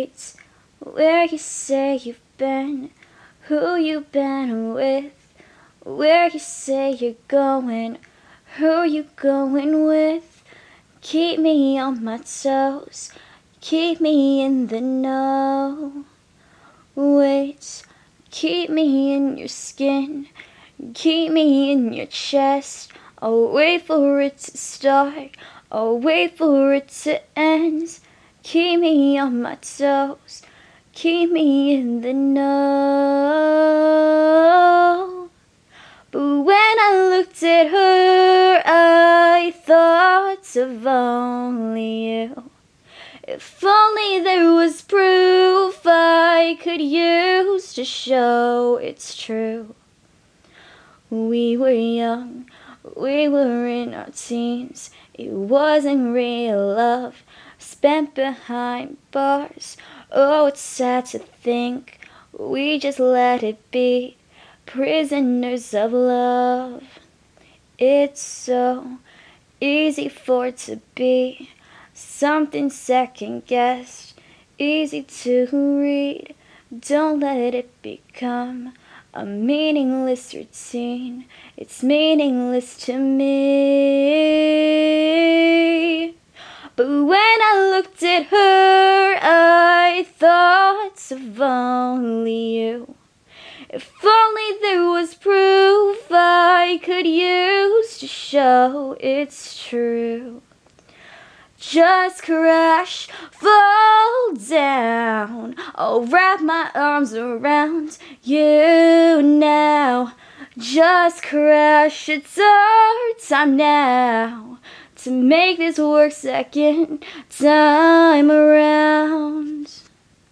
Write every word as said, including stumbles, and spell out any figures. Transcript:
Wait, where you say you've been, who you been with, where you say you're going, who you going with. Keep me on my toes, keep me in the know. Wait, keep me in your skin, keep me in your chest. I'll wait for it to start, I'll wait for it to end. Keep me on my toes, keep me in the know. But when I looked at her, I thought of only you. If only there was proof I could use to show it's true. We were young, we were in our teens. It wasn't real love, spent behind bars. Oh, it's sad to think we just let it be, prisoners of love. It's so easy for it to be something second-guessed, easy to read. Don't let it become a meaningless routine. It's meaningless to me. But when I looked at her, I thought of only you. If only there was proof I could use to show it's true. Just crash, fall down, I'll wrap my arms around you now. Just crash, it's our time now to make this work second time around.